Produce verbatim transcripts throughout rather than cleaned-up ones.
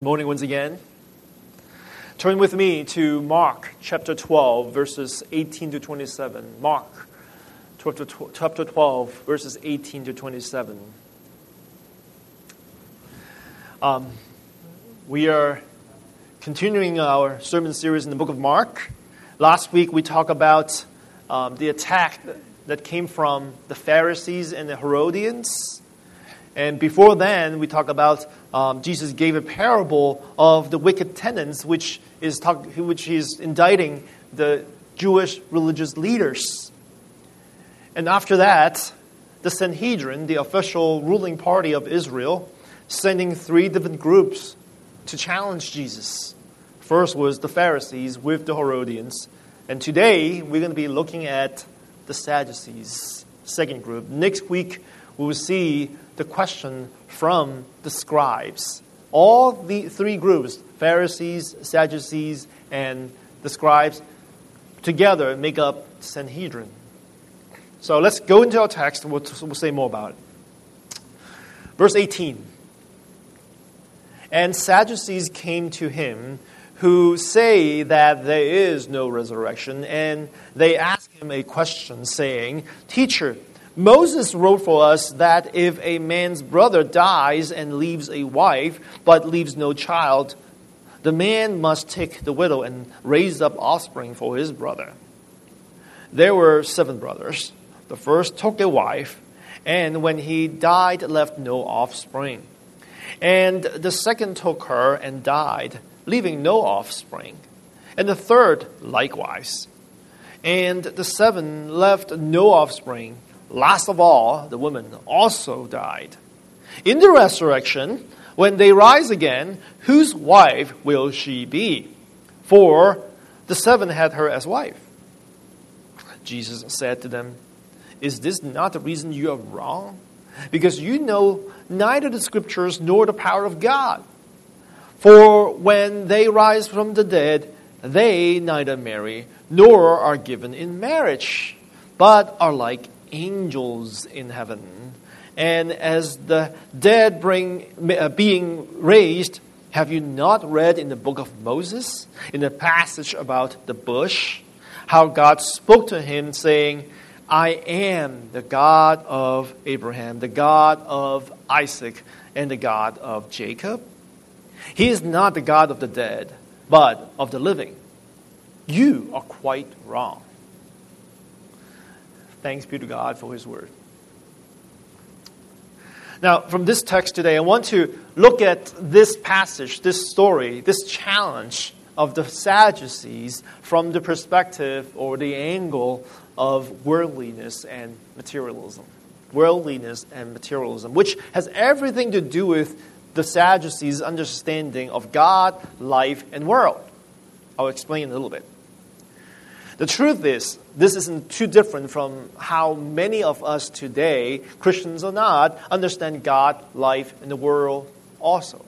Morning once again. Turn with me to Mark chapter twelve, verses eighteen to twenty-seven. Mark chapter twelve, verses eighteen to twenty-seven. Um, we are continuing our sermon series in the book of Mark. Last week we talked about um, the attack that came from the Pharisees and the Herodians. And before then, we talked about um, Jesus gave a parable of the wicked tenants, which is talk, which is indicting the Jewish religious leaders. And after that, the Sanhedrin, the official ruling party of Israel, sending three different groups to challenge Jesus. First was the Pharisees with the Herodians. And today, we're going to be looking at the Sadducees, second group. Next week, we will see the question from the scribes. All the three groups, Pharisees, Sadducees, and the scribes, together make up Sanhedrin. So let's go into our text and we'll, we'll say more about it. Verse eighteen. And Sadducees came to him who say that there is no resurrection, and they ask him a question, saying, Teacher, Moses wrote for us that if a man's brother dies and leaves a wife, but leaves no child, the man must take the widow and raise up offspring for his brother. There were seven brothers. The first took a wife, and when he died, left no offspring. And the second took her and died, leaving no offspring. And the third likewise. And the seven left no offspring. Last of all, the woman also died. In the resurrection, when they rise again, whose wife will she be? For the seven had her as wife. Jesus said to them, Is this not the reason you are wrong? Because you know neither the Scriptures nor the power of God. For when they rise from the dead, they neither marry nor are given in marriage, but are like angels in heaven. And as the dead bring uh, being raised, have you not read in the book of Moses, in the passage about the bush, how God spoke to him saying, I am the God of Abraham, the God of Isaac, and the God of Jacob? He is not the God of the dead, but of the living. You are quite wrong. Thanks be to God for His Word. Now, from this text today, I want to look at this passage, this story, this challenge of the Sadducees from the perspective or the angle of worldliness and materialism. Worldliness and materialism, which has everything to do with the Sadducees' understanding of God, life, and world. I'll explain in a little bit. The truth is, this isn't too different from how many of us today, Christians or not, understand God, life, and the world also.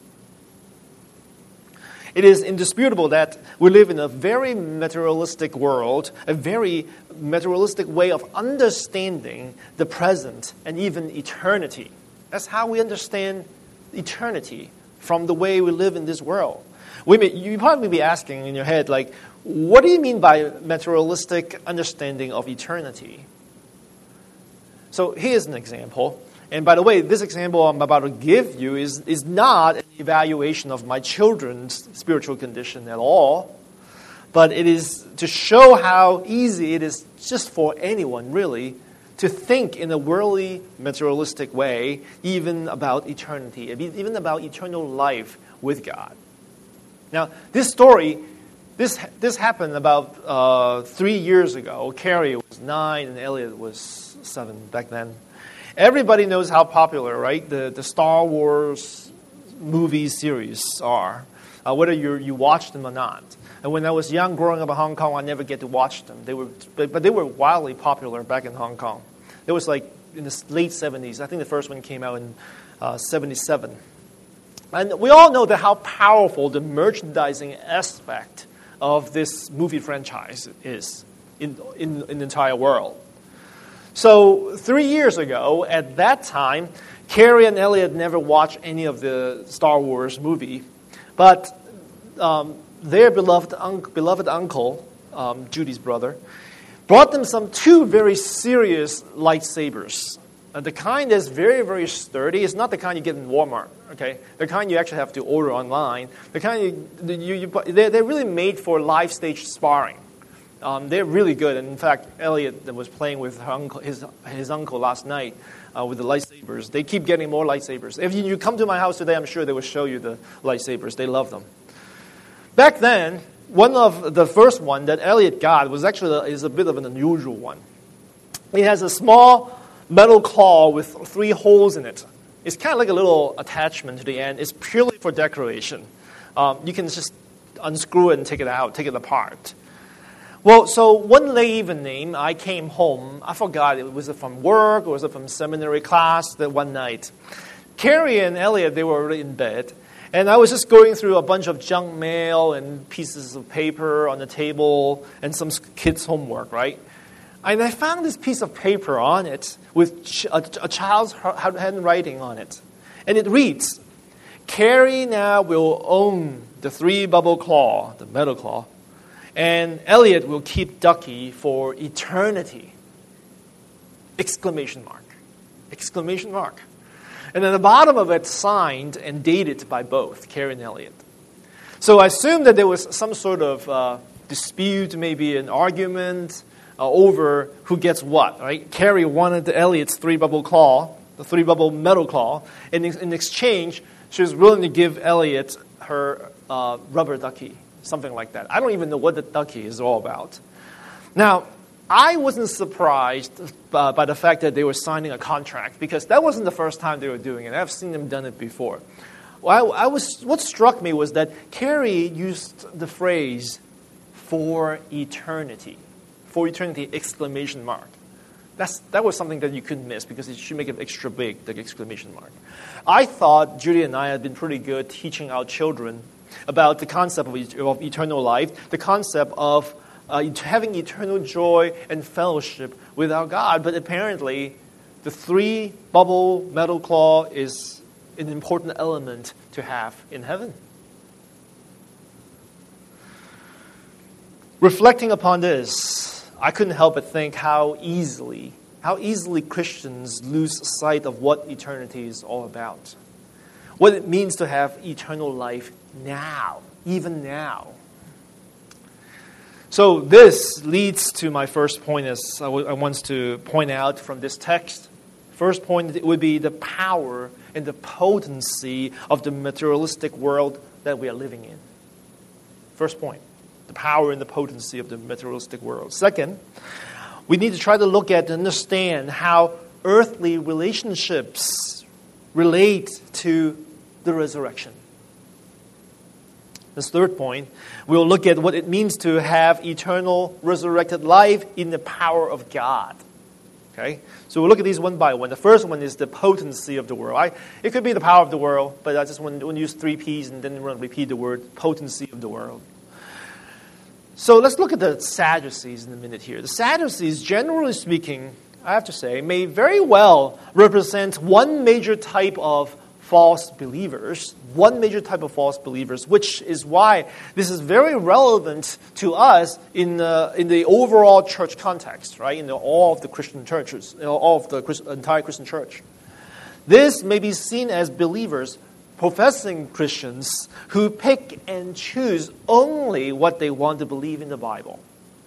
It is indisputable that we live in a very materialistic world, a very materialistic way of understanding the present and even eternity. That's how we understand eternity from the way we live in this world. We may, you probably be asking in your head, like, what do you mean by materialistic understanding of eternity? So here's an example. And by the way, this example I'm about to give you is, is not an evaluation of my children's spiritual condition at all. But it is to show how easy it is just for anyone, really, to think in a worldly, materialistic way, even about eternity, even about eternal life with God. Now, this story, this this happened about uh, three years ago. Carrie was nine and Elliot was seven back then. Everybody knows how popular, right, the, the Star Wars movie series are, uh, whether you you watch them or not. And when I was young, growing up in Hong Kong, I never get to watch them. They were, but, but they were wildly popular back in Hong Kong. It was like in the late seventies. I think the first one came out in uh, seventy-seven. And we all know that how powerful the merchandising aspect of this movie franchise is in, in, in the entire world. So three years ago, at that time, Carrie and Elliot never watched any of the Star Wars movie. But um, their beloved, un- beloved uncle, um, Judy's brother, brought them some two very serious lightsabers. Uh, the kind that's very, very sturdy. It's not the kind you get in Walmart, okay? The kind you actually have to order online. The kind you, you, you they're, they're really made for live stage sparring. Um, they're really good. And in fact, Elliot was playing with her uncle, his, his uncle last night uh, with the lightsabers. They keep getting more lightsabers. If you, you come to my house today, I'm sure they will show you the lightsabers. They love them. Back then, one of the first one that Elliot got was actually a, is a bit of an unusual one. It has a small metal claw with three holes in it. It's kind of like a little attachment to the end. It's purely for decoration. Um, you can just unscrew it and take it out, take it apart. Well, so one late evening, I came home. I forgot, it was it from work or was it from seminary class that one night. Carrie and Elliot, they were already in bed. And I was just going through a bunch of junk mail and pieces of paper on the table and some kids' homework, right? And I found this piece of paper on it with ch- a, a child's handwriting on it. And it reads, Carrie now will own the three-bubble claw, the metal claw, and Elliot will keep Ducky for eternity. Exclamation mark. Exclamation mark. And at the bottom of it, signed and dated by both, Carrie and Elliot. So I assumed that there was some sort of uh, dispute, maybe an argument uh, over who gets what, right? Carrie wanted the Elliot's three-bubble claw, the three-bubble metal claw. And in, in exchange, she was willing to give Elliot her uh, rubber ducky, something like that. I don't even know what the ducky is all about. Now, I wasn't surprised uh, by the fact that they were signing a contract because that wasn't the first time they were doing it. I've seen them done it before. Well, I, I was, what struck me was that Carrie used the phrase, for eternity. For eternity, exclamation mark. That's, that was something that you couldn't miss because it should make it extra big, the exclamation mark. I thought Judy and I had been pretty good teaching our children about the concept of, et- of eternal life, the concept of Uh, having eternal joy and fellowship with our God. But apparently, the three-bubble metal claw is an important element to have in heaven. Reflecting upon this, I couldn't help but think how easily, how easily Christians lose sight of what eternity is all about. What it means to have eternal life now, even now. So this leads to my first point, as I, w- I want to point out from this text. First point would be the power and the potency of the materialistic world that we are living in. First point, the power and the potency of the materialistic world. Second, we need to try to look at and understand how earthly relationships relate to the resurrection. This third point, we'll look at what it means to have eternal resurrected life in the power of God. Okay? So we'll look at these one by one. The first one is the potency of the world. I, it could be the power of the world, but I just want to use three P's and then we're going to repeat the word potency of the world. So let's look at the Sadducees in a minute here. The Sadducees, generally speaking, I have to say, may very well represent one major type of false believers, one major type of false believers, which is why this is very relevant to us in the, in the overall church context, right? In the, all of the Christian churches, you know, all of the Christ, entire Christian church. This may be seen as believers, professing Christians, who pick and choose only what they want to believe in the Bible.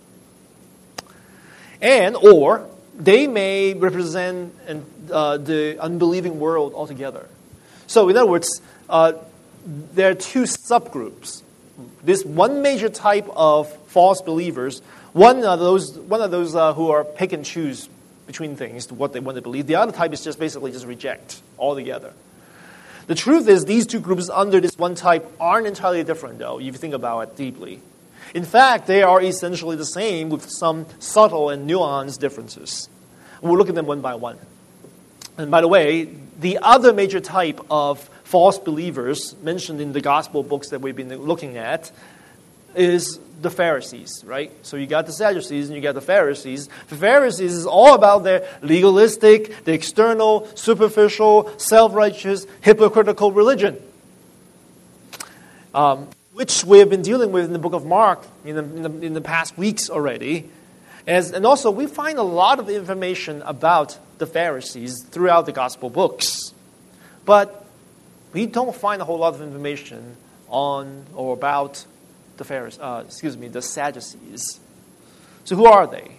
And, or, they may represent uh, the unbelieving world altogether. So, in other words, uh, there are two subgroups. This one major type of false believers, one of those, one of those uh, who are pick and choose between things, what they want to believe. The other type is just basically just reject altogether. The truth is, these two groups under this one type aren't entirely different, though, if you think about it deeply. In fact, they are essentially the same with some subtle and nuanced differences. And we'll look at them one by one. And by the way, the other major type of false believers mentioned in the gospel books that we've been looking at is the Pharisees, right? So you got the Sadducees and you got the Pharisees. The Pharisees is all about their legalistic, the external, superficial, self-righteous, hypocritical religion. um, which we have been dealing with in the book of Mark in the, in the, in the past weeks already. As, and also, we find a lot of information about the Pharisees throughout the gospel books. But we don't find a whole lot of information on or about the Pharisees, uh, excuse me, the Sadducees. So who are they?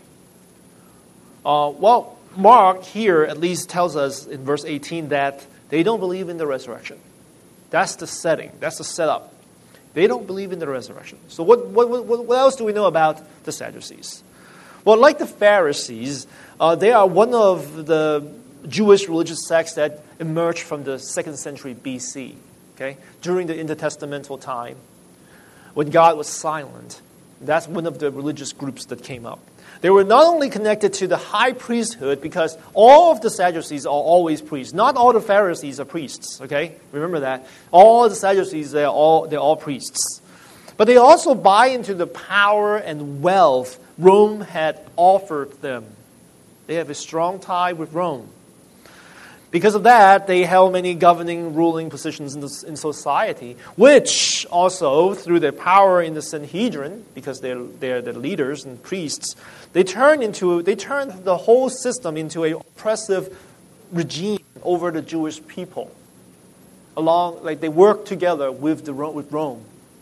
Uh, well, Mark here at least tells us in verse eighteen that they don't believe in the resurrection. That's the setting. That's the setup. They don't believe in the resurrection. So what, what, what, what else do we know about the Sadducees? Well, like the Pharisees, uh, they are one of the Jewish religious sects that emerged from the second century B C, okay, during the intertestamental time, when God was silent. That's one of the religious groups that came up. They were not only connected to the high priesthood, because all of the Sadducees are always priests. Not all the Pharisees are priests, okay? Remember that. All the Sadducees, they're all, they're all priests. But they also buy into the power and wealth Rome had offered them. They have a strong tie with Rome. Because of that, they held many governing, ruling positions in, the, in society, which also, through their power in the Sanhedrin, because they're, they're the leaders and priests, they turned into they turned the whole system into an oppressive regime over the Jewish people. Along, like they worked together with the with Rome.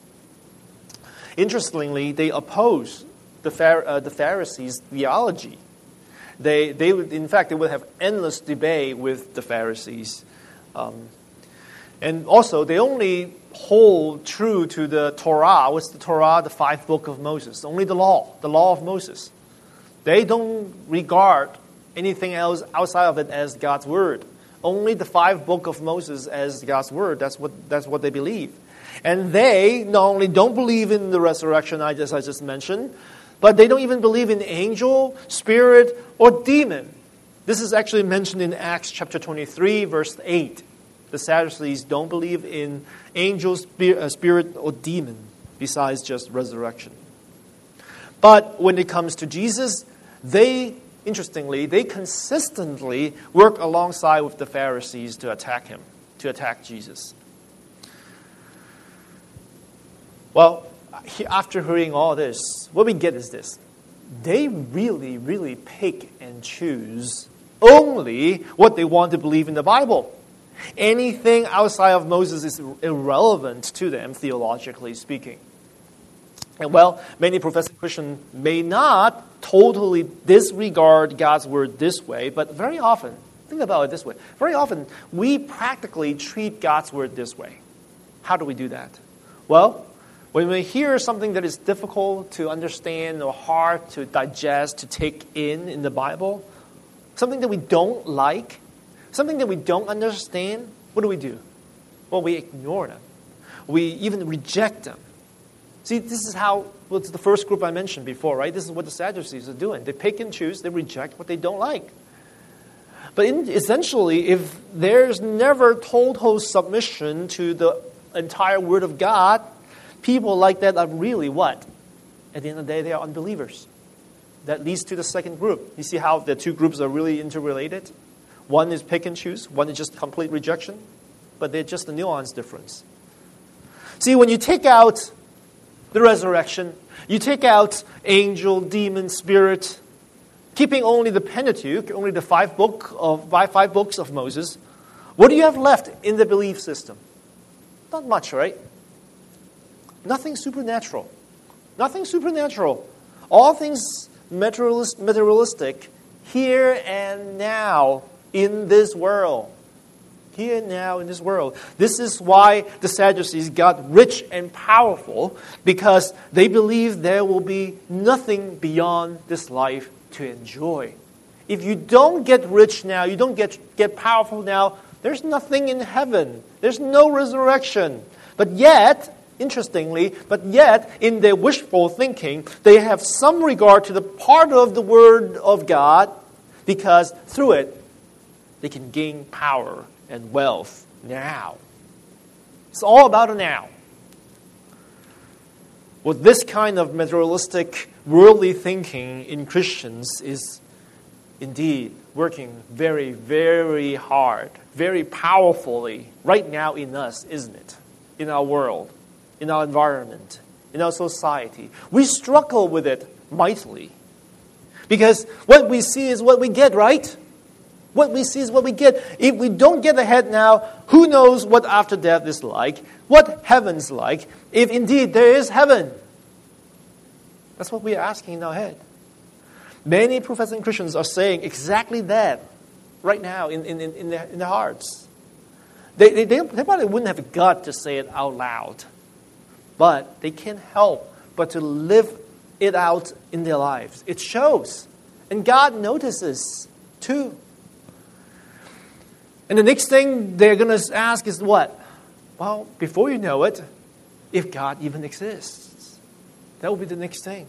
Interestingly, they opposed the uh, the Pharisees' theology. They, they would, in fact, they would have endless debate with the Pharisees. Um, and also, they only hold true to the Torah. What's the Torah? The five book of Moses. Only the law, the law of Moses. They don't regard anything else outside of it as God's word. Only the five book of Moses as God's word. That's what, that's what they believe. And they not only don't believe in the resurrection, I just, I just mentioned, but they don't even believe in angel, spirit, or demon. This is actually mentioned in Acts chapter twenty-three, verse eight. The Sadducees don't believe in angel, spirit, or demon, besides just resurrection. But when it comes to Jesus, they, interestingly, they consistently work alongside with the Pharisees to attack him, to attack Jesus. Well, after hearing all this, what we get is this. They really, really pick and choose only what they want to believe in the Bible. Anything outside of Moses is irrelevant to them, theologically speaking. And well, many professing Christians may not totally disregard God's word this way, but very often, think about it this way, very often we practically treat God's word this way. How do we do that? Well, when we hear something that is difficult to understand or hard to digest, to take in in the Bible, something that we don't like, something that we don't understand, what do we do? Well, we ignore them. We even reject them. See, this is how, well, it's the first group I mentioned before, right? This is what the Sadducees are doing. They pick and choose, they reject what they don't like. But in, essentially, if there's never total submission to the entire Word of God, people like that are really what? At the end of the day, they are unbelievers. That leads to the second group. You see how the two groups are really interrelated? One is pick and choose. One is just complete rejection. But they're just a nuance difference. See, when you take out the resurrection, you take out angel, demon, spirit, keeping only the Pentateuch, only the five, book of, five books of Moses, what do you have left in the belief system? Not much, right? Nothing supernatural. Nothing supernatural. All things materialist, materialistic, here and now in this world. Here and now in this world. This is why the Sadducees got rich and powerful, because they believe there will be nothing beyond this life to enjoy. If you don't get rich now, you don't get, get powerful now, there's nothing in heaven. There's no resurrection. But yet, interestingly, but yet, in their wishful thinking, they have some regard to the part of the Word of God, because through it, they can gain power and wealth now. It's all about a now. Well, this kind of materialistic, worldly thinking in Christians is indeed working very, very hard, very powerfully right now in us, isn't it? In our world. in our environment, in our society. We struggle with it mightily. Because what we see is what we get, right? What we see is what we get. If we don't get ahead now, who knows what after death is like, what heaven's like, if indeed there is heaven. That's what we are asking in our head. Many professing Christians are saying exactly that right now in, in, in, their, in their hearts. They, they, they probably wouldn't have got to say it out loud, but they can't help but to live it out in their lives. It shows. And God notices too. And the next thing they're going to ask is what? Well, before you know it, if God even exists. That will be the next thing.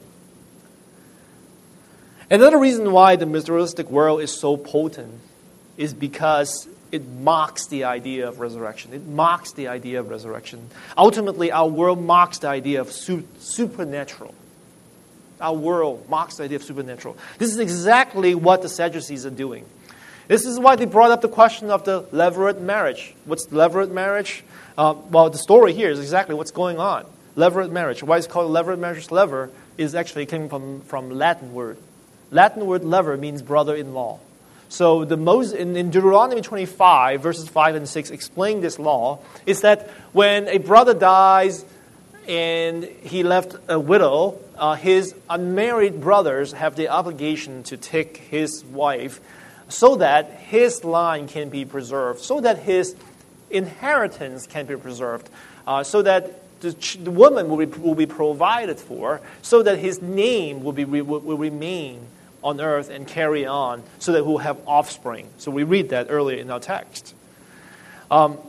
Another reason why the materialistic world is so potent is because it mocks the idea of resurrection. It mocks the idea of resurrection. Ultimately, our world mocks the idea of su- supernatural. Our world mocks the idea of supernatural. This is exactly what the Sadducees are doing. This is why they brought up the question of the levirate marriage. What's levirate marriage? Uh, well, the story here is exactly what's going on. Levirate marriage. Why it's called levirate marriage? Lever is actually came from, from Latin word. Latin word lever means brother-in-law. So the Moses, in, in Deuteronomy twenty-five, verses five and six, explain this law, is that when a brother dies and he left a widow, uh, his unmarried brothers have the obligation to take his wife so that his line can be preserved, so that his inheritance can be preserved, uh, so that the, the woman will be, will be provided for, so that his name will, be, will, will remain on earth and carry on, so that we'll have offspring. So we read that earlier in our text. Um,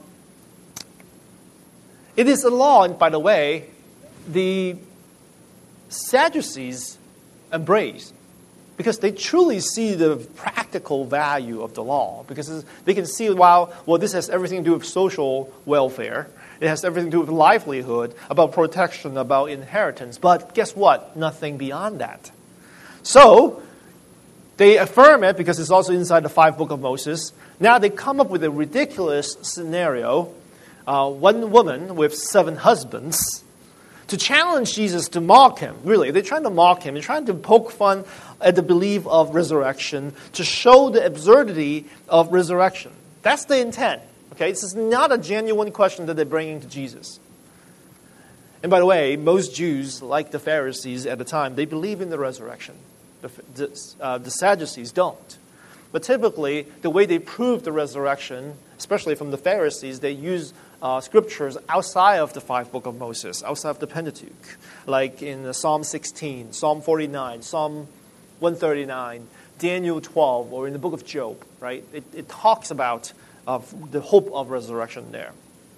it is a law, and by the way, the Sadducees embrace, because they truly see the practical value of the law. Because they can see, wow, well, this has everything to do with social welfare. It has everything to do with livelihood, about protection, about inheritance. But guess what? Nothing beyond that. So they affirm it because it's also inside the five books of Moses. Now they come up with a ridiculous scenario. Uh, one woman with seven husbands, to challenge Jesus, to mock him. Really, they're trying to mock him. They're trying to poke fun at the belief of resurrection, to show the absurdity of resurrection. That's the intent. Okay, this is not a genuine question that they're bringing to Jesus. And by the way, most Jews, like the Pharisees at the time, they believe in the resurrection. The, the, uh, the Sadducees don't. But typically, the way they prove the resurrection, especially from the Pharisees, they use uh, scriptures outside of the five books of Moses, outside of the Pentateuch, like in Psalm sixteen, Psalm forty-nine, Psalm one thirty-nine, Daniel twelve, or in the book of Job, right? It, it talks about uh, the hope of resurrection there.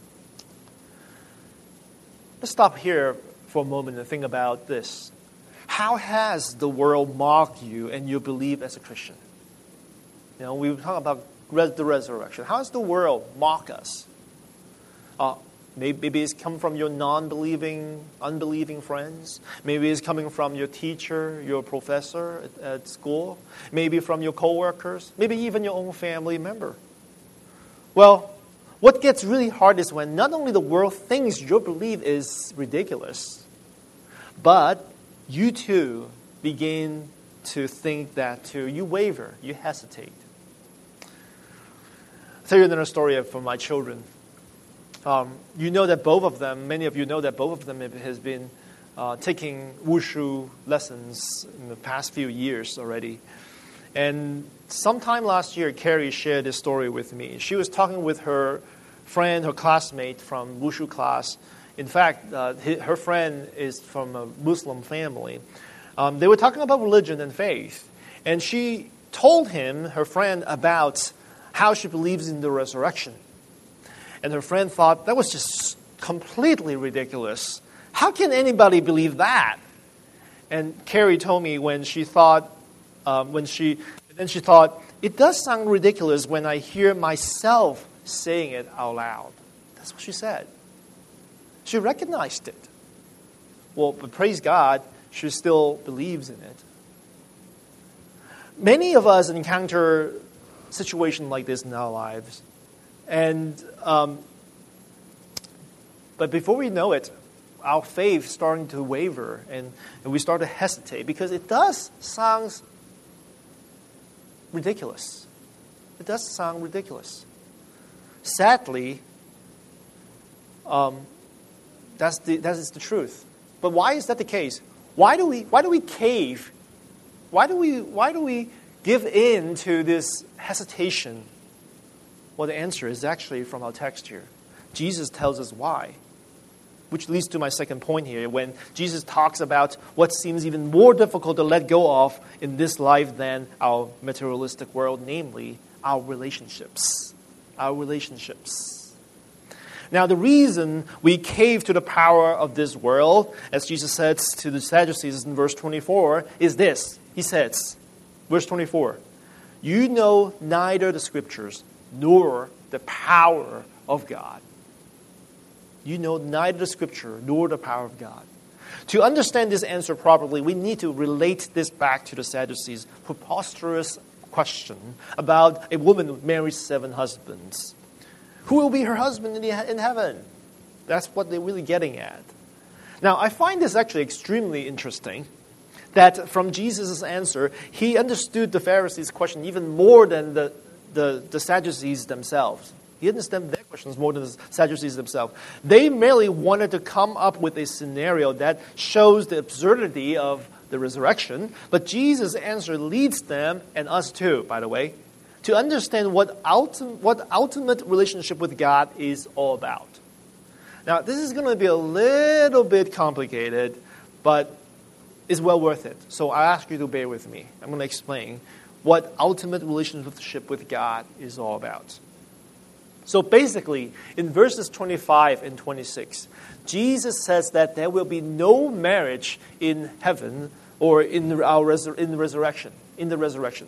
Let's stop here for a moment and think about this. How has the world mocked you and your belief as a Christian? You know, we talk about res- the resurrection. How has the world mocked us? Uh, maybe, maybe it's come from your non-believing, unbelieving friends. Maybe it's coming from your teacher, your professor at, at school. Maybe from your coworkers. Maybe even your own family member. Well, what gets really hard is when not only the world thinks your belief is ridiculous, but you too begin to think that too. You waver, you hesitate. I'll tell you another story from my children. Um, you know that both of them, many of you know that both of them has been uh, taking wushu lessons in the past few years already. And sometime last year, Carrie shared this story with me. She was talking with her friend, her classmate from wushu class. In fact, uh, her friend is from a Muslim family. Um, they were talking about religion and faith. And she told him, her friend, about how she believes in the resurrection. And her friend thought, that was just completely ridiculous. How can anybody believe that? And Carrie told me when she thought, um, when she, then she thought, it does sound ridiculous when I hear myself saying it out loud. That's what she said. She recognized it. Well, but praise God, she still believes in it. Many of us encounter situations like this in our lives. And, um, but before we know it, our faith starting to waver and, and we start to hesitate because it does sound ridiculous. It does sound ridiculous. Sadly, um, that's the that is the truth. But why is that the case? Why do we why do we cave? Why do we why do we give in to this hesitation? Well, the answer is actually from our text here. Jesus tells us why. Which leads to my second point here, when Jesus talks about what seems even more difficult to let go of in this life than our materialistic world, namely our relationships. Our relationships. Now, the reason we cave to the power of this world, as Jesus says to the Sadducees in verse twenty-four, is this. He says, verse twenty-four, "You know neither the Scriptures nor the power of God." You know neither the Scripture nor the power of God. To understand this answer properly, we need to relate this back to the Sadducees' preposterous question about a woman who marries seven husbands. Who will be her husband in, the, in heaven? That's what they're really getting at. Now, I find this actually extremely interesting, that from Jesus' answer, he understood the Pharisees' question even more than the, the, the Sadducees themselves. He understood their questions more than the Sadducees themselves. They merely wanted to come up with a scenario that shows the absurdity of the resurrection, but Jesus' answer leads them, and us too, by the way, to understand what, ultim- what ultimate relationship with God is all about. Now, this is going to be a little bit complicated, but it's well worth it. So I ask you to bear with me. I'm going to explain what ultimate relationship with God is all about. So basically, in verses twenty-five and twenty-six, Jesus says that there will be no marriage in heaven or in our resur- in the resurrection. In the resurrection,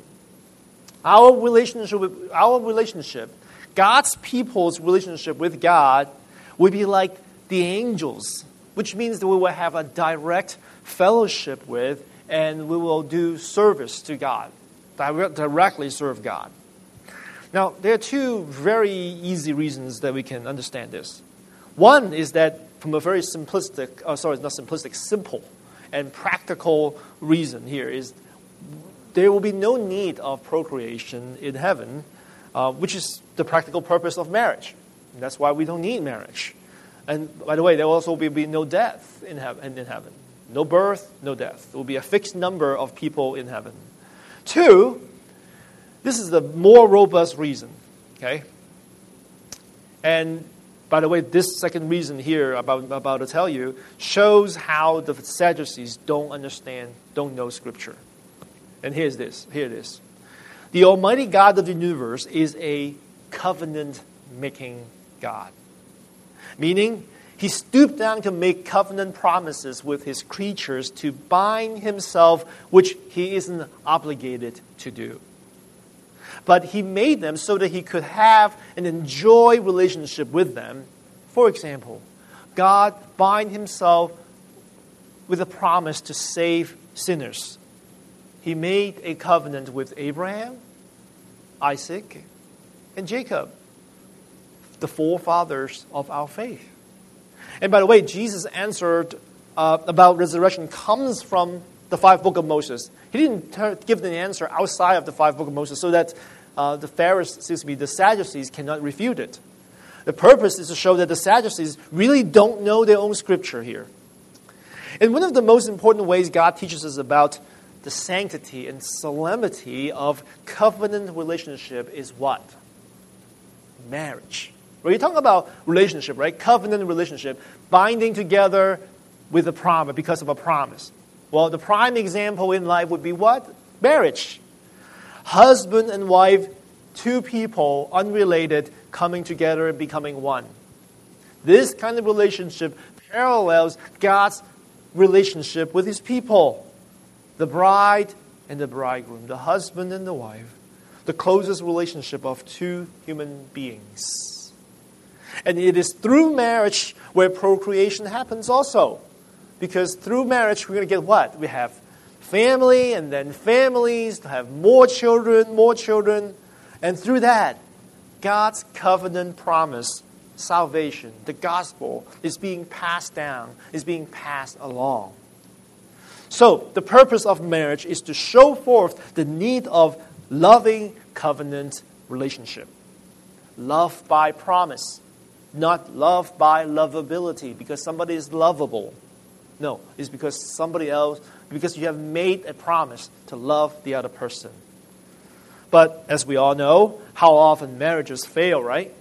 our relationship, with, our relationship, God's people's relationship with God, will be like the angels, which means that we will have a direct fellowship with, and we will do service to God, directly serve God. Now, there are two very easy reasons that we can understand this. One is that from a very simplistic, oh, sorry, not simplistic, simple and practical reason here is there will be no need of procreation in heaven, uh, which is the practical purpose of marriage. And that's why we don't need marriage. And by the way, there will also be, be no death in, hev- in heaven. No birth, no death. There will be a fixed number of people in heaven. Two, this is the more robust reason, okay? And by the way, this second reason here about, about to tell you shows how the Sadducees don't understand, don't know Scripture. And here's this, here it is. The Almighty God of the universe is a covenant-making God. Meaning, he stooped down to make covenant promises with his creatures to bind himself, which he isn't obligated to do. But he made them so that he could have and enjoy relationship with them. For example, God bind himself with a promise to save sinners. He made a covenant with Abraham, Isaac, and Jacob, the forefathers of our faith. And by the way, Jesus answered uh, about resurrection comes from the five books of Moses. He didn't ter- give the answer outside of the five books of Moses so that uh, the Pharisees, excuse me, the Sadducees cannot refute it. The purpose is to show that the Sadducees really don't know their own Scripture here. And one of the most important ways God teaches us about the sanctity and solemnity of covenant relationship is what? Marriage. When you talk about relationship, right? Covenant relationship, binding together with a promise, because of a promise. Well, the prime example in life would be what? Marriage. Husband and wife, two people, unrelated, coming together and becoming one. This kind of relationship parallels God's relationship with his people. The bride and the bridegroom, the husband and the wife, the closest relationship of two human beings. And it is through marriage where procreation happens also. Because through marriage, we're going to get what? We have family and then families to have more children, more children. And through that, God's covenant promise salvation, the gospel, is being passed down, is being passed along. So, the purpose of marriage is to show forth the need of loving covenant relationship. Love by promise, not love by lovability, because somebody is lovable. No, it's because somebody else, because you have made a promise to love the other person. But as we all know, how often marriages fail, right?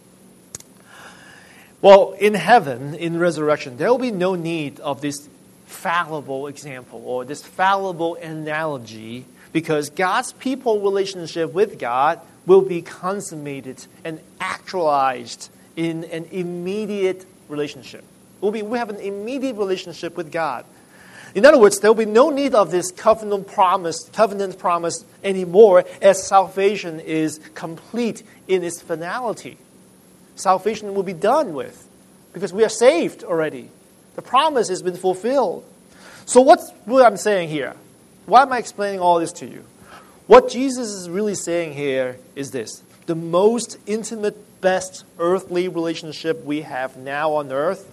Well, in heaven, in resurrection, there will be no need of this fallible example or this fallible analogy, because God's people relationship with God will be consummated and actualized in an immediate relationship. We'll be, we have an immediate relationship with God. In other words, there will be no need of this covenant promise, covenant promise anymore, as salvation is complete in its finality. Salvation will be done with, because we are saved already. The promise has been fulfilled. So what's what I'm saying here? Why am I explaining all this to you? What Jesus is really saying here is this: the most intimate, best earthly relationship we have now on earth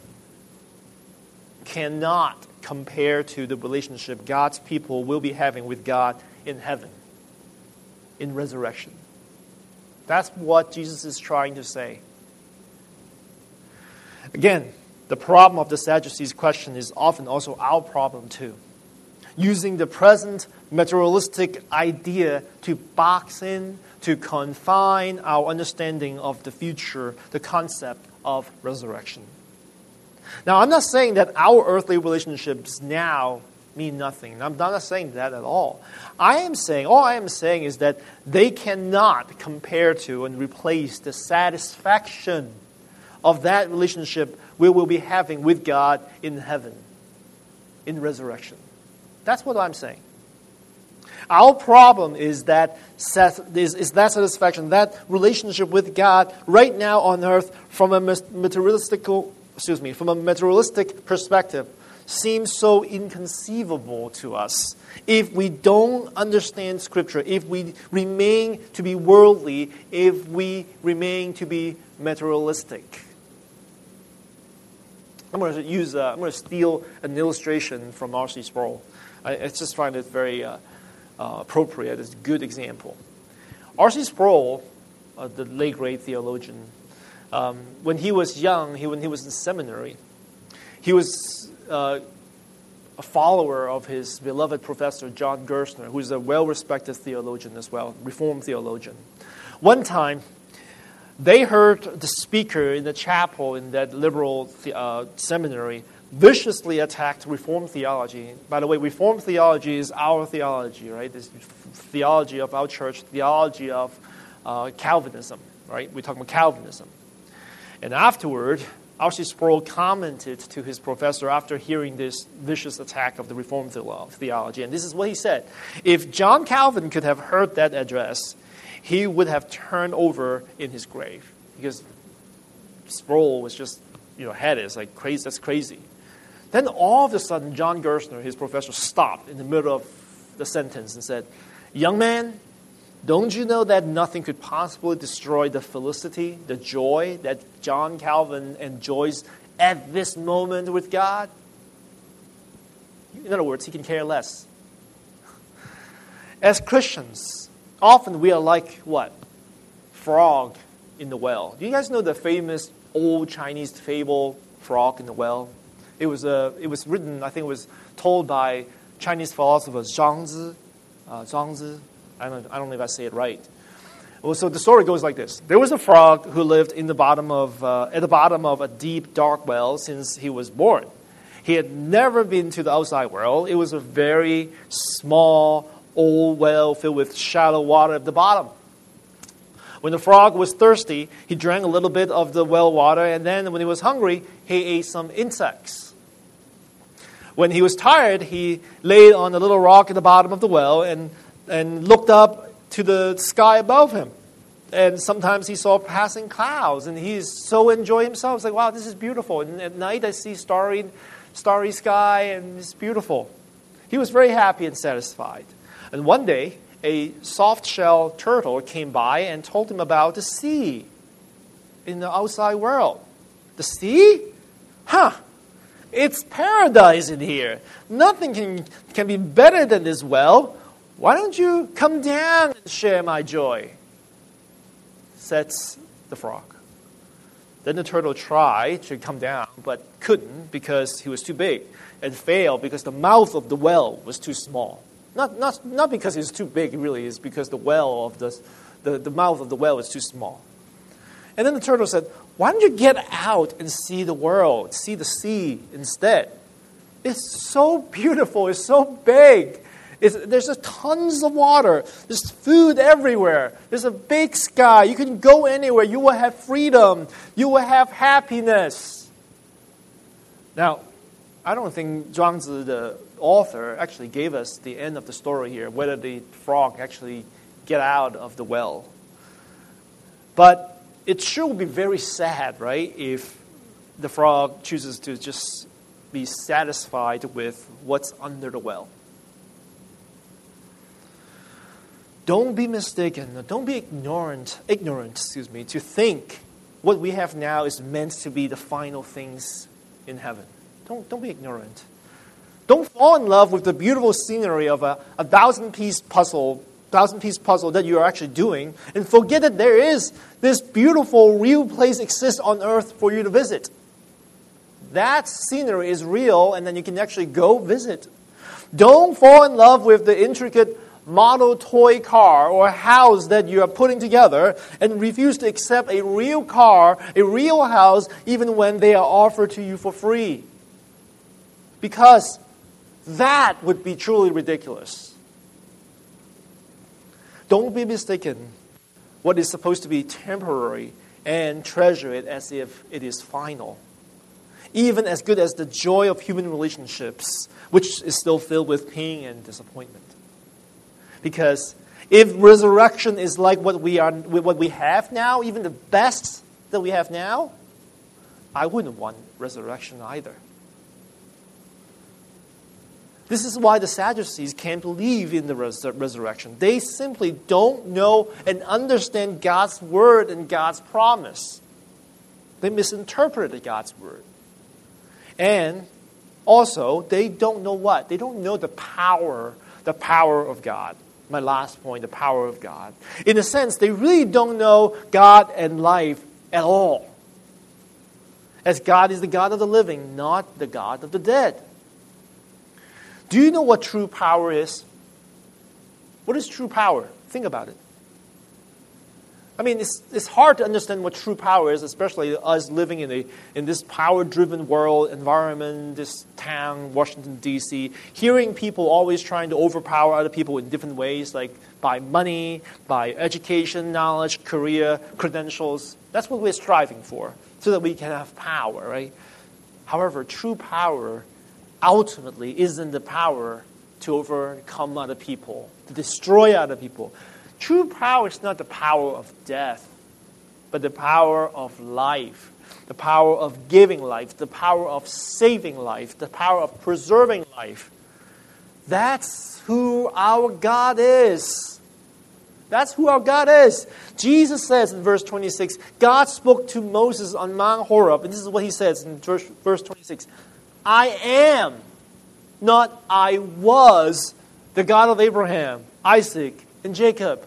cannot compare to the relationship God's people will be having with God in heaven, in resurrection. That's what Jesus is trying to say. Again, the problem of the Sadducees' question is often also our problem too. Using the present materialistic idea to box in, to confine our understanding of the future, the concept of resurrection. Now, I'm not saying that our earthly relationships now mean nothing. I'm not saying that at all. I am saying, all I am saying is that they cannot compare to and replace the satisfaction of that relationship we will be having with God in heaven, in resurrection. That's what I'm saying. Our problem is that is, is that satisfaction, that relationship with God right now on earth from a materialistical, excuse me, from a materialistic perspective seems so inconceivable to us if we don't understand Scripture, if we remain to be worldly, if we remain to be materialistic. I'm going to use, uh, I'm going to steal an illustration from R C Sproul. I, I just find it very uh, uh, appropriate. It's a good example. R C Sproul, uh, the late great theologian, um, when he was young, he, when he was in seminary, he was uh, a follower of his beloved professor, John Gerstner, who is a well-respected theologian as well, Reformed theologian. One time, they heard the speaker in the chapel in that liberal uh, seminary viciously attacked Reformed theology. By the way, Reformed theology is our theology, right? This theology of our church, theology of uh, Calvinism, right? We're talking about Calvinism. And afterward, R C Sproul commented to his professor after hearing this vicious attack of the Reformed theology. And this is what he said: if John Calvin could have heard that address, he would have turned over in his grave, because Sproul was just, you know, had it. It's like crazy. That's crazy. Then all of a sudden, John Gerstner, his professor, stopped in the middle of the sentence and said, "Young man, don't you know that nothing could possibly destroy the felicity, the joy that John Calvin enjoys at this moment with God?" In other words, he can care less. As Christians, often we are like what? Frog in the well. Do you guys know the famous old Chinese fable, Frog in the Well? It was uh, it was written, I think it was told by Chinese philosopher Zhangzi. Uh, Zhangzi. I don't, I don't know if I say it right. Well, so the story goes like this. There was a frog who lived in the bottom of, uh, at the bottom of a deep, dark well since he was born. He had never been to the outside world. It was a very small, old well filled with shallow water at the bottom. When the frog was thirsty, he drank a little bit of the well water, and then when he was hungry, he ate some insects. When he was tired, he laid on a little rock at the bottom of the well and, and looked up to the sky above him. And sometimes he saw passing clouds, and he so enjoyed himself. It's like, wow, this is beautiful. And at night I see starry, starry sky, and it's beautiful. He was very happy and satisfied. And one day, a soft-shell turtle came by and told him about the sea. in the outside world? The sea? Huh. It's paradise in here. Nothing can, can be better than this well. Why don't you come down and share my joy? Says the frog. Then the turtle tried to come down, but couldn't because he was too big, and failed because the mouth of the well was too small. Not, not, not because it's too big, really. It's because the well of the, the, the mouth of the well is too small. And then the turtle said, why don't you get out and see the world, see the sea instead? It's so beautiful. It's so big. It's, there's just tons of water. There's food everywhere. There's a big sky. You can go anywhere. You will have freedom. You will have happiness. Now, I don't think Zhuangzi, the author, actually gave us the end of the story here, whether the frog actually get out of the well. But it sure would be very sad, right, if the frog chooses to just be satisfied with what's under the well. Don't be mistaken, don't be ignorant, ignorant, excuse me, to think what we have now is meant to be the final things in heaven. Don't, don't be ignorant. Don't fall in love with the beautiful scenery of a, a thousand-piece puzzle, thousand-piece puzzle that you are actually doing, and forget that there is this beautiful, real place exists on earth for you to visit. That scenery is real, and then you can actually go visit. Don't fall in love with the intricate model toy car or house that you are putting together and refuse to accept a real car, a real house, even when they are offered to you for free. Because that would be truly ridiculous. Don't be mistaken. What is supposed to be temporary and treasure it as if it is final. Even as good as the joy of human relationships, which is still filled with pain and disappointment. Because if resurrection is like what we are, what we have now, even the best that we have now, I wouldn't want resurrection either. This is why the Sadducees can't believe in the res- resurrection. They simply don't know and understand God's word and God's promise. They misinterpreted God's word. And also, they don't know what? They don't know the power, the power of God. My last point, the power of God. In a sense, they really don't know God and life at all. As God is the God of the living, not the God of the dead. Do you know what true power is? What is true power? Think about it. I mean, it's it's hard to understand what true power is, especially us living in a in this power-driven world environment, this town, Washington, D C, hearing people always trying to overpower other people in different ways, like by money, by education, knowledge, career, credentials. That's what we're striving for, so that we can have power, right? However, true power ultimately isn't the power to overcome other people, to destroy other people. True power is not the power of death, but the power of life, the power of giving life, the power of saving life, the power of preserving life. That's who our God is. That's who our God is. Jesus says in verse twenty-six, God spoke to Moses on Mount Horeb, and this is what he says in verse twenty-six. I am, not I was, the God of Abraham, Isaac, and Jacob.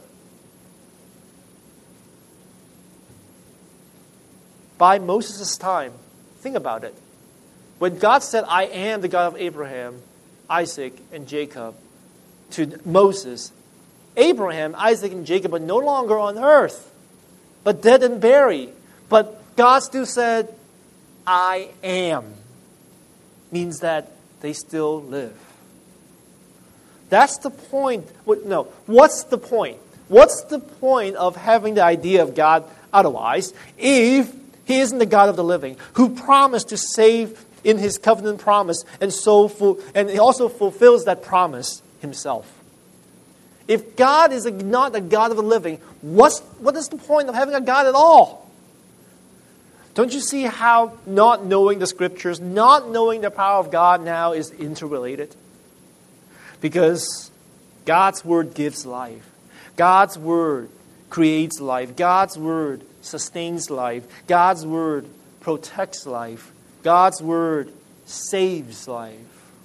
By Moses' time, think about it. When God said, I am the God of Abraham, Isaac, and Jacob to Moses, Abraham, Isaac, and Jacob are no longer on earth, but dead and buried. But God still said, I am. Means that they still live. That's the point. No, what's the point? What's the point of having the idea of God otherwise if He isn't the God of the living, who promised to save in His covenant promise, and so full, and He also fulfills that promise Himself? If God is not the God of the living, what's what is the point of having a God at all? Don't you see how not knowing the Scriptures, not knowing the power of God now is interrelated? Because God's Word gives life. God's Word creates life. God's Word sustains life. God's Word protects life. God's Word saves life.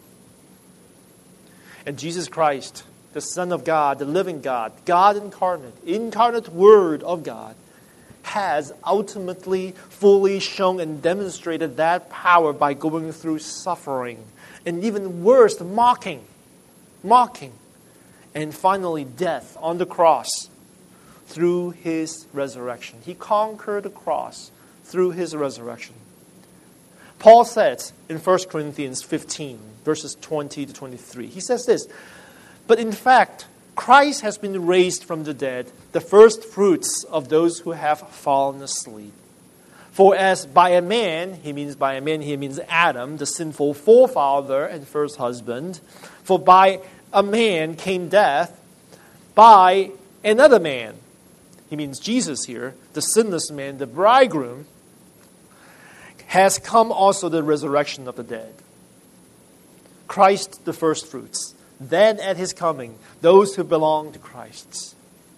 And Jesus Christ, the Son of God, the living God, God incarnate, incarnate Word of God, has ultimately fully shown and demonstrated that power by going through suffering, and even worse, mocking, mocking, and finally death on the cross through His resurrection. He conquered the cross through His resurrection. Paul says in First Corinthians fifteen, verses twenty to twenty-three, he says this, "But in fact, Christ has been raised from the dead, the first fruits of those who have fallen asleep. For as by a man," he means by a man, he means Adam, the sinful forefather and first husband, "for by a man came death, by another man," he means Jesus here, the sinless man, the bridegroom, "has come also the resurrection of the dead." Christ the first fruits. Then at His coming, those who belong to Christ.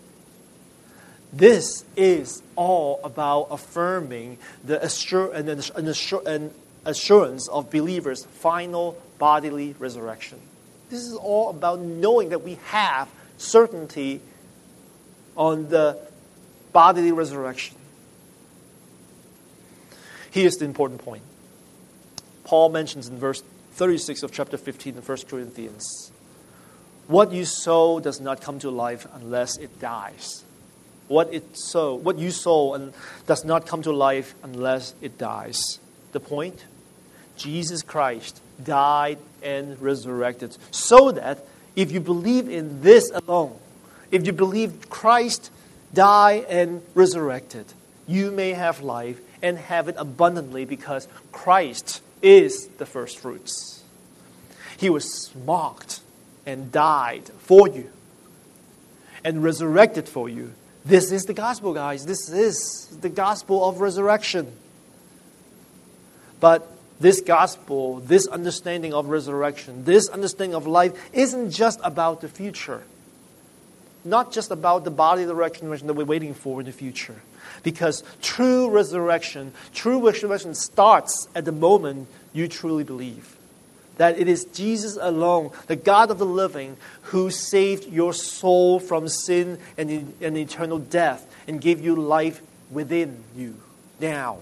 This is all about affirming the assur- an, an, assur- an assurance of believers' final bodily resurrection. This is all about knowing that we have certainty on the bodily resurrection. Here's the important point. Paul mentions in verse thirty-six of chapter fifteen of First Corinthians, "What you sow does not come to life unless it dies." What it sow, what you sow and does not come to life unless it dies. The point? Jesus Christ died and resurrected so that if you believe in this alone, if you believe Christ died and resurrected, you may have life and have it abundantly because Christ is the first fruits. He was mocked and died for you and resurrected for you. This is the gospel, guys. This is the gospel of resurrection. But this gospel, this understanding of resurrection, this understanding of life isn't just about the future. Not just about the body resurrection that we're waiting for in the future. Because true resurrection, true resurrection starts at the moment you truly believe that it is Jesus alone, the God of the living, who saved your soul from sin and, and eternal death and gave you life within you now.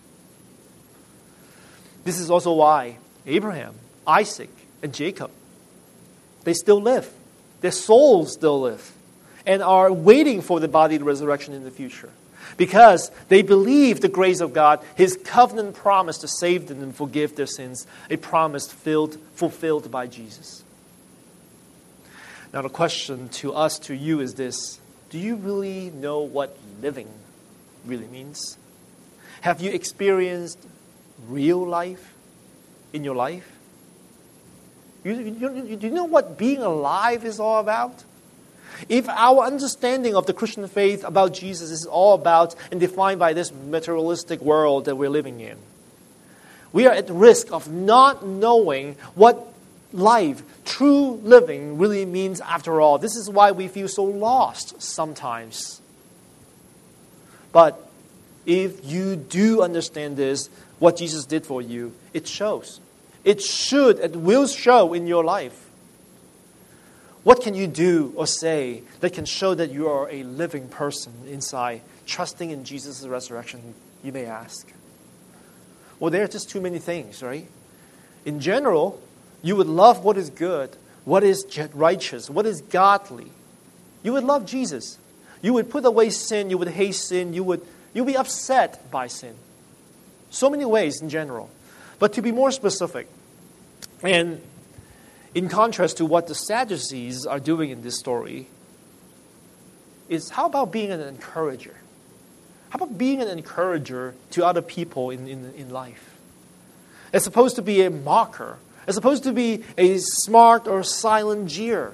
This is also why Abraham, Isaac, and Jacob, they still live. Their souls still live and are waiting for the body resurrection in the future. Because they believe the grace of God, His covenant promise to save them and forgive their sins, a promise filled, fulfilled by Jesus. Now the question to us, to you is this. Do you really know what living really means? Have you experienced real life in your life? You, you, you, do you know what being alive is all about? If our understanding of the Christian faith about Jesus is all about and defined by this materialistic world that we're living in, we are at risk of not knowing what life, true living, really means after all. This is why we feel so lost sometimes. But if you do understand this, what Jesus did for you, it shows. It should, it will show in your life. What can you do or say that can show that you are a living person inside, trusting in Jesus' resurrection, you may ask? Well, there are just too many things, right? In general, you would love what is good, what is righteous, what is godly. You would love Jesus. You would put away sin, you would hate sin, you would you'll be upset by sin. So many ways in general. But to be more specific, and in contrast to what the Sadducees are doing in this story, is how about being an encourager? How about being an encourager to other people in, in, in life? As opposed to be a mocker, as opposed to be a smart or silent jeer.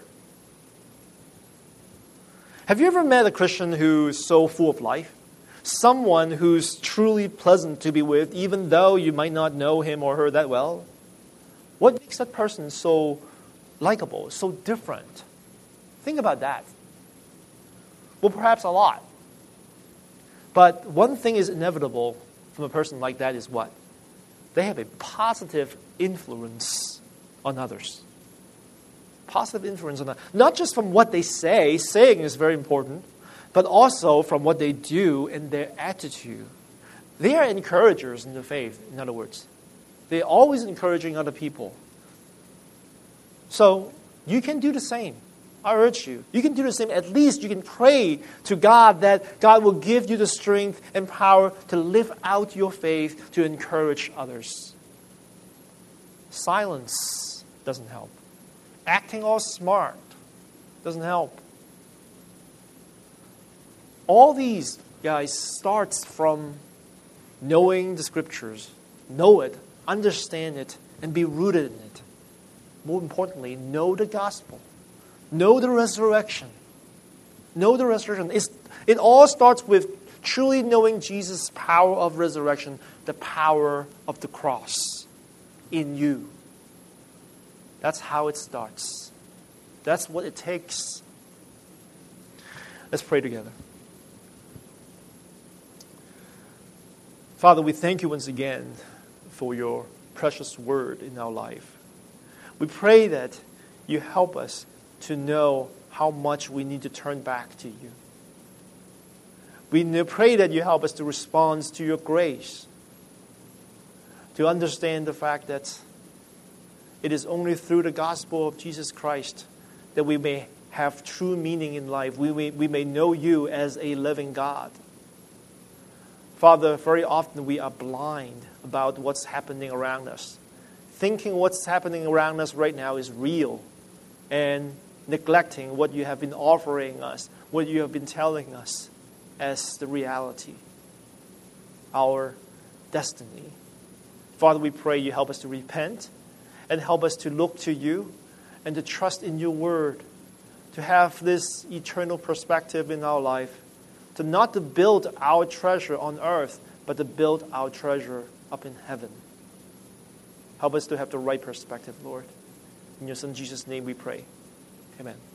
Have you ever met a Christian who's so full of life? Someone who's truly pleasant to be with, even though you might not know him or her that well? What makes that person so likable, so different? Think about that. Well, perhaps a lot. But one thing is inevitable from a person like that is what? They have a positive influence on others. Positive influence on others. Not just from what they say, saying is very important, but also from what they do and their attitude. They are encouragers in the faith, in other words. They're always encouraging other people. So you can do the same. I urge you. You can do the same. At least you can pray to God that God will give you the strength and power to live out your faith, to encourage others. Silence doesn't help. Acting all smart doesn't help. All these, guys, starts from knowing the Scriptures. Know it, understand it, and be rooted in it. More importantly, know the gospel. Know the resurrection. Know the resurrection. It's, it all starts with truly knowing Jesus' power of resurrection, the power of the cross in you. That's how it starts. That's what it takes. Let's pray together. Father, we thank you once again for your precious word in our life. We pray that you help us to know how much we need to turn back to you. We pray that you help us to respond to your grace, to understand the fact that it is only through the gospel of Jesus Christ that we may have true meaning in life. We may, we may know you as a living God. Father, very often we are blind about what's happening around us, thinking what's happening around us right now is real, and neglecting what you have been offering us, what you have been telling us as the reality, our destiny. Father, we pray you help us to repent and help us to look to you and to trust in your word, to have this eternal perspective in our life, to not to build our treasure on earth, but to build our treasure up in heaven. Help us to have the right perspective, Lord. In your Son Jesus' name we pray. Amen.